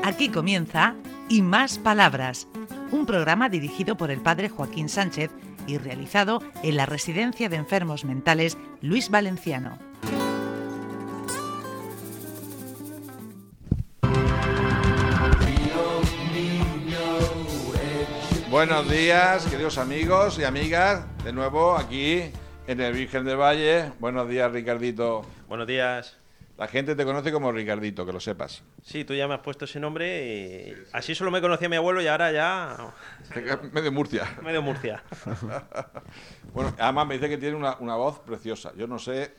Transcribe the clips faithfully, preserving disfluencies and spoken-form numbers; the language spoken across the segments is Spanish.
Aquí comienza Y Más Palabras, un programa dirigido por el padre Joaquín Sánchez y realizado en la Residencia de Enfermos Mentales Luis Valenciano. Buenos días, queridos amigos y amigas, de nuevo aquí en el Virgen del Valle. Buenos días, Ricardito. Buenos días. La gente te conoce como Ricardito, que lo sepas. Sí, tú ya me has puesto ese nombre y así solo me conocía mi abuelo y ahora ya... Medio Murcia. Medio Murcia. Bueno, además me dice que tiene una, una voz preciosa. Yo no sé...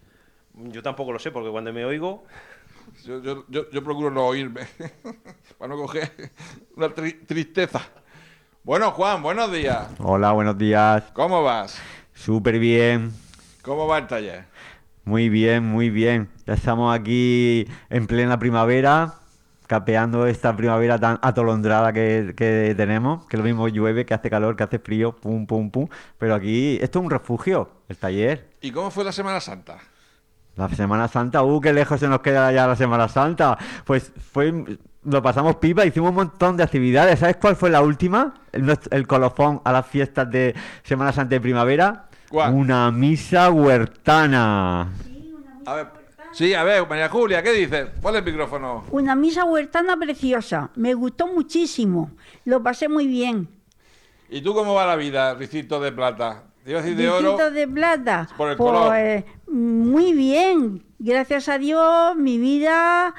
Yo tampoco lo sé, porque cuando me oigo... Yo, yo, yo, yo procuro no oírme, para no coger una tri- tristeza. Bueno, Juan, buenos días. Hola, buenos días. ¿Cómo vas? Súper bien. ¿Cómo va el taller? Muy bien, muy bien. Ya estamos aquí en plena primavera, capeando esta primavera tan atolondrada que, que tenemos, que lo mismo llueve, que hace calor, que hace frío, pum, pum, pum. Pero aquí, esto es un refugio, el taller. ¿Y cómo fue la Semana Santa? La Semana Santa, uh, qué lejos se nos queda ya la Semana Santa. Pues fue, lo pasamos pipa, hicimos un montón de actividades. ¿Sabes cuál fue la última? El, el colofón a las fiestas de Semana Santa y primavera. ¿Cuál? Una misa huertana. Sí, una misa A ver, huertana. sí, a ver, María Julia, ¿qué dices? Ponle el micrófono. Una misa huertana preciosa. Me gustó muchísimo. Lo pasé muy bien. ¿Y tú cómo va la vida, Ricito de Plata? ¿Te iba a decir de oro? Ricitos de plata. Por el color. Pues muy bien. Gracias a Dios, mi vida...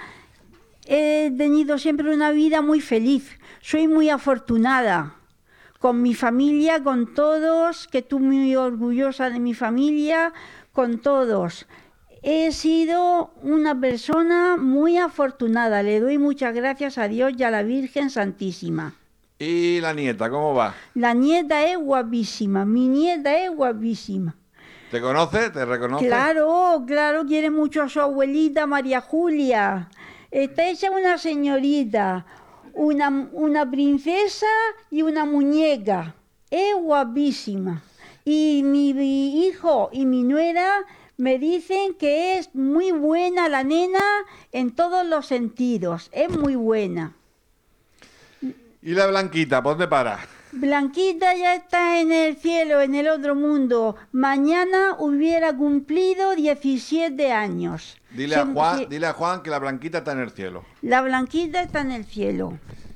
He tenido siempre una vida muy feliz. Soy muy afortunada. Con mi familia, con todos, que estoy muy orgullosa de mi familia, con todos. He sido una persona muy afortunada. Le doy muchas gracias a Dios y a la Virgen Santísima. ¿Y la nieta, cómo va? La nieta es guapísima, mi nieta es guapísima. ¿Te conoce? ¿Te reconoce? Claro, claro, quiere mucho a su abuelita María Julia. Está hecha una señorita, una, una princesa y una muñeca. Es guapísima. Y mi, mi hijo y mi nuera me dicen que es muy buena la nena en todos los sentidos. Es muy buena. ¿Y la Blanquita, por dónde para? Blanquita ya está en el cielo, en el otro mundo. Mañana hubiera cumplido diecisiete años. Dile Se- a Juan, se- dile a Juan que la Blanquita está en el cielo. La Blanquita está en el cielo.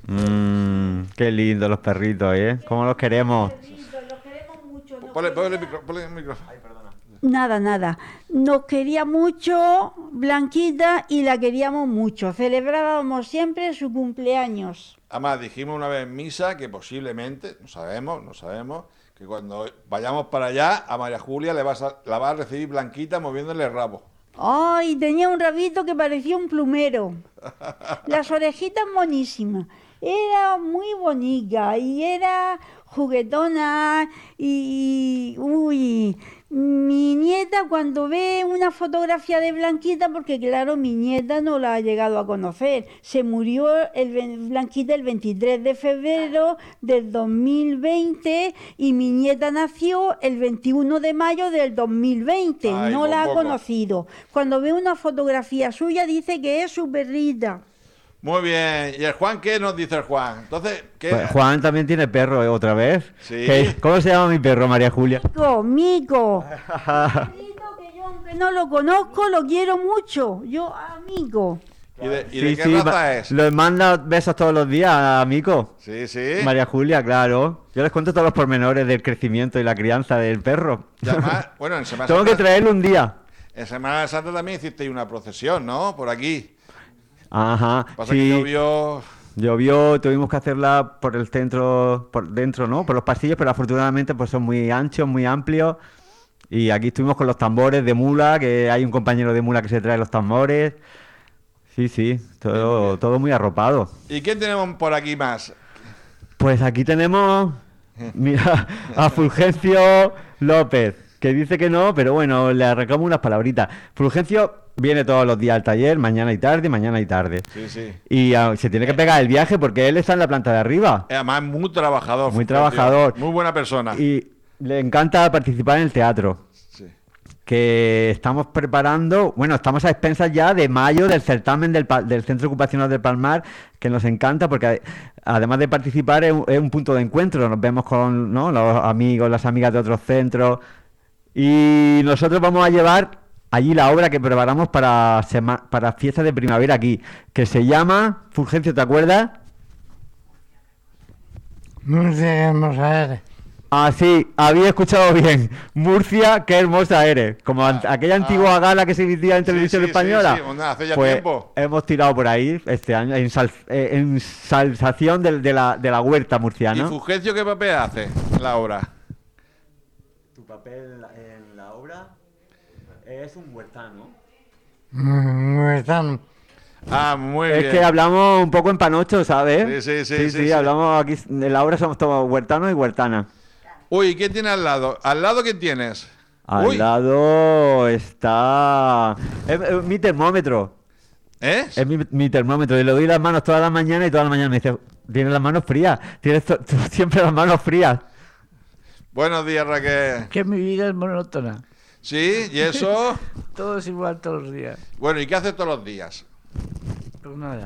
Mmm, qué lindos los perritos, ¿eh? ¿Cómo los queremos? Los queremos mucho. nos Ponle, ponle el quería- micro- ponle el micrófono. Nada, nada. Nos quería mucho Blanquita y la queríamos mucho. Celebrábamos siempre su cumpleaños. Además, dijimos una vez en misa que posiblemente, no sabemos, no sabemos, que cuando vayamos para allá, a María Julia le vas a, la va a recibir Blanquita moviéndole el rabo. Ay, tenía un rabito que parecía un plumero. Las orejitas monísimas. Era muy bonita y era juguetona y... Uy, mi nieta cuando ve una fotografía de Blanquita, porque claro, mi nieta no la ha llegado a conocer, se murió el, ve- Blanquita el veintitrés de febrero del dos mil veinte y mi nieta nació el veintiuno de mayo del dos mil veinte, Ay, no la ha poco. conocido. Cuando ve una fotografía suya dice que es su perrita. Muy bien. ¿Y el Juan qué nos dice el Juan? Entonces, ¿qué? Pues Juan también tiene perro, ¿eh? ¿Otra vez? Sí. ¿Qué- ¿Cómo se llama mi perro, María Julia? Mico, Mico. Perrito que yo aunque no lo conozco, lo quiero mucho. Yo, amigo. ¿Y de, y Sí, de qué sí, raza ma- es? Los manda besos todos los días, amigo. Sí, sí. María Julia, claro. Yo les cuento todos los pormenores del crecimiento y la crianza del perro. Y además, bueno, en Semana Tengo que Santa, traerlo un día. en Semana Santa también hicisteis una procesión, ¿no? Por aquí. Ajá, Pasa sí. que llovió... Llovió, tuvimos que hacerla por el centro, por dentro, ¿no? Por los pasillos, pero afortunadamente pues son muy anchos, muy amplios. Y aquí estuvimos con los tambores de mula, que hay un compañero de mula que se trae los tambores. Sí, sí, todo, todo muy arropado. ¿Y quién tenemos por aquí más? Pues aquí tenemos, mira, a Fulgencio López, que dice que no, pero bueno, le arrancamos unas palabritas. Fulgencio viene todos los días al taller, mañana y tarde, mañana y tarde. Sí, sí. Y ah, se tiene que pegar el viaje porque él está en la planta de arriba. Además, muy trabajador. Muy Fulgencio. trabajador. Muy buena persona. Y le encanta participar en el teatro. Sí. que estamos preparando, bueno, estamos a expensas ya de mayo del certamen del, pa- del Centro Ocupacional del Palmar, que nos encanta porque ade- además de participar es un, es un punto de encuentro, nos vemos con, ¿no?, los amigos, las amigas de otros centros, y nosotros vamos a llevar allí la obra que preparamos para, sema- para fiestas de primavera aquí, que se llama, Fulgencio, ¿te acuerdas? Murcia, qué hermosa eres. Ah, sí, había escuchado bien. Murcia, qué hermosa eres. Como an- aquella antigua gala que se emitía en Sí, televisión sí, sí, española. sí, una- hace ya Pues tiempo. hemos tirado por ahí este año, en, sal- eh, en salsación del- de, la, de la huerta ¿Y murciana. Fulgencio qué papel hace en la obra? Tu papel en la obra es un huertano. Muertano. Ah, muy Es bien. que hablamos un poco en panocho, ¿sabes? Sí, sí, sí, Sí, sí, sí. hablamos aquí. En la obra somos todos huertanos y huertanas. Uy, ¿quién tiene al lado? ¿Al lado quién tienes? Al Uy, lado está. Es, es mi termómetro. ¿eh? Es mi, mi termómetro. Y le doy las manos todas las mañanas y todas las mañanas me dice: tienes las manos frías. Tienes to- tú siempre las manos frías. Buenos días, Raquel. Que mi vida es monótona. ¿Sí? ¿Y eso? Todo es igual todos los días. Bueno, ¿y qué haces todos los días? Pues nada.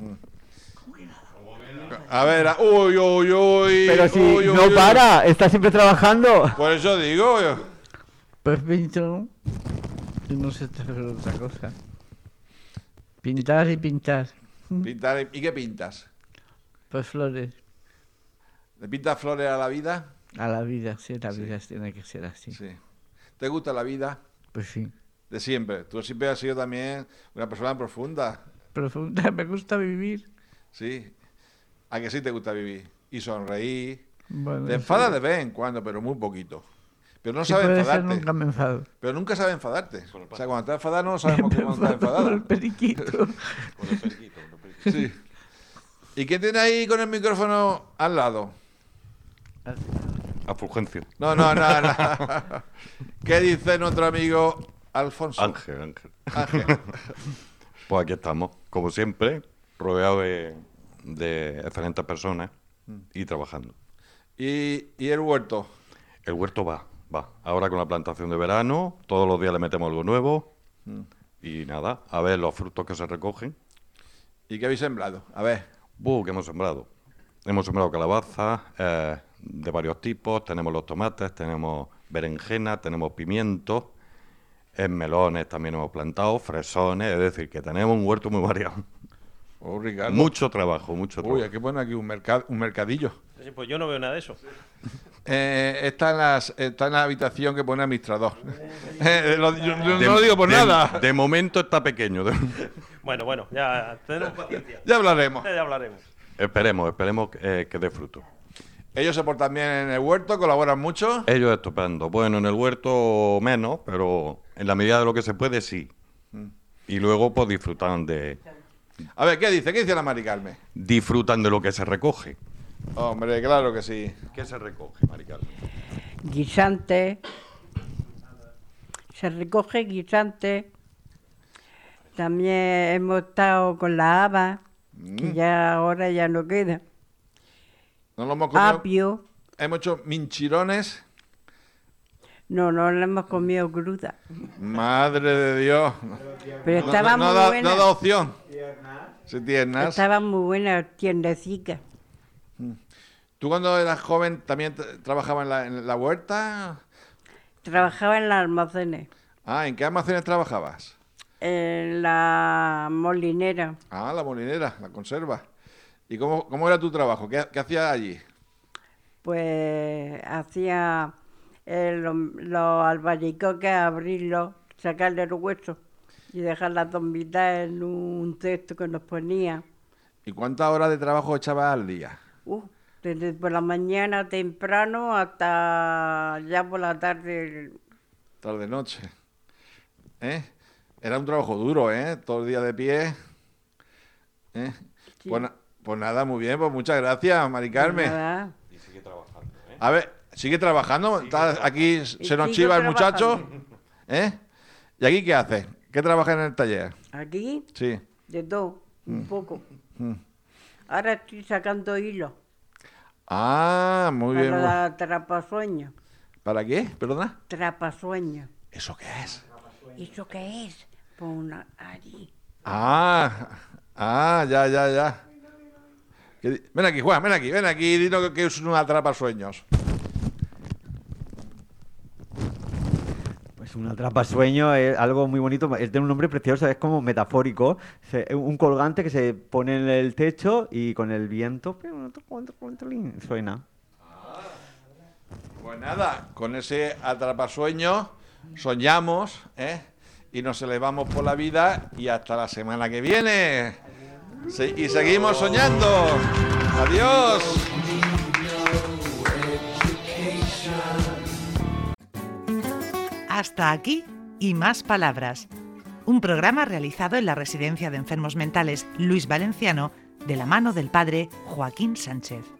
A ver, a- uy, uy, uy. Pero si uy, uy, no uy. para, está siempre trabajando. Por eso digo. yo. Pues pinto. Y no sé hacer otra cosa. Pintar y pintar. Pintar, ¿y qué pintas? Pues flores. ¿Le pintas flores a la vida? A la vida, sí, la vida tiene que ser así. Sí. ¿Te gusta la vida? Pues sí. De siempre. Tú siempre has sido también una persona profunda. Profunda, me gusta vivir. Sí. ¿A que sí te gusta vivir? Y sonreír. Bueno, Te eso- enfadas de vez en cuando, pero muy poquito. Pero no Si sabes puede ser, enfadarte. nunca me enfado. Pero nunca sabes enfadarte. O sea, cuando estás enfadado no sabemos Me cómo estás enfado por enfadada. el periquito. Sí. ¿Y quién tiene ahí con el micrófono al lado? A Fulgencio. No, no, no, no. ¿Qué dice nuestro amigo Alfonso? Ángel, Ángel. Ángel. Pues aquí estamos, como siempre, rodeado de, de excelentes personas y trabajando. ¿Y, y el huerto? El huerto va, va. Ahora con la plantación de verano, todos los días le metemos algo nuevo y nada, a ver los frutos que se recogen. ¿Y qué habéis sembrado? A ver. Buh, ¿qué hemos sembrado? Hemos sembrado calabazas eh, de varios tipos, tenemos los tomates, tenemos berenjena, tenemos pimientos, en melones también hemos plantado, fresones, es decir, que tenemos un huerto muy variado. Oh, Ricardo. Mucho trabajo, mucho Uy, trabajo. hay que poner aquí un, mercado, un mercadillo. Sí, pues yo no veo nada de eso. Eh, está, en las, está en la habitación que pone administrador. Eh, lo- yo- yo De- no lo digo por de- nada. De momento está pequeño. de- Bueno, bueno, ya tenemos paciencia. Ya hablaremos. Ya hablaremos. esperemos, esperemos eh, que dé fruto. Ellos se portan bien en el huerto, colaboran mucho. Ellos estupendo. Bueno, en el huerto menos, pero en la medida de lo que se puede, sí. Y luego pues disfrutan de A ver, ¿qué dice? ¿Qué dice la Mari Carmen? disfrutan de lo que se recoge. Hombre, claro que sí. ¿Qué se recoge, Mari Carmen? Guisante, se recoge guisante. También hemos estado con la haba, que ya ahora ya no queda. No lo hemos comido. Apio, Hemos hecho minchirones. no, no la hemos comido cruda, Madre de Dios. pero No, estaba no muy da, buena. no da opción. Sí, tiernas. Estaba muy buena, tiendecica. ¿Tú cuando eras joven también t- trabajabas en la, en la huerta? Trabajaba en los almacenes, Ah, ¿en qué almacenes trabajabas? en la molinera. Ah, la molinera, la conserva. ¿Y cómo, cómo era tu trabajo? ¿Qué, qué hacías allí? Pues hacía eh, lo- los albaricoques, abrirlos, sacarle el hueso y dejar las dos mitades en un cesto que nos ponía. ¿Y cuántas horas de trabajo echabas al día? Uh, desde por la mañana temprano hasta ya por la tarde. Tarde noche. ¿Eh? Era un trabajo duro, ¿eh? Todo el día de pie. ¿Eh? Sí. Pues, na- pues nada, muy bien, pues muchas gracias, Mari Carmen. Nada. A ver, ¿sigue trabajando? ¿Está aquí, se nos sigo chiva el muchacho? trabajando. ¿Eh? ¿Y aquí qué hace? ¿Qué trabaja en el taller? Aquí, Sí. de todo, un Mm. poco. Ahora estoy sacando hilo Ah, muy para bien. la trapasueño. ¿Para qué? ¿Perdona? Trapasueño. ¿Eso qué es? ¿Eso qué es? Pues una... allí. Ah, ah, ya, ya, ya. Que di- Ven aquí, Juan, ven aquí, ven aquí y dinos que es un atrapasueños. Pues un atrapasueño es algo muy bonito, es de un nombre precioso, es como metafórico. Se- un colgante que se pone en el techo y con el viento suena. Pues nada, con ese atrapasueños soñamos, ¿eh? Y nos elevamos por la vida y hasta la semana que viene. Sí, y seguimos soñando. Adiós. Hasta aquí y más palabras. Un programa realizado en la Residencia de Enfermos Mentales Luis Valenciano de la mano del padre Joaquín Sánchez.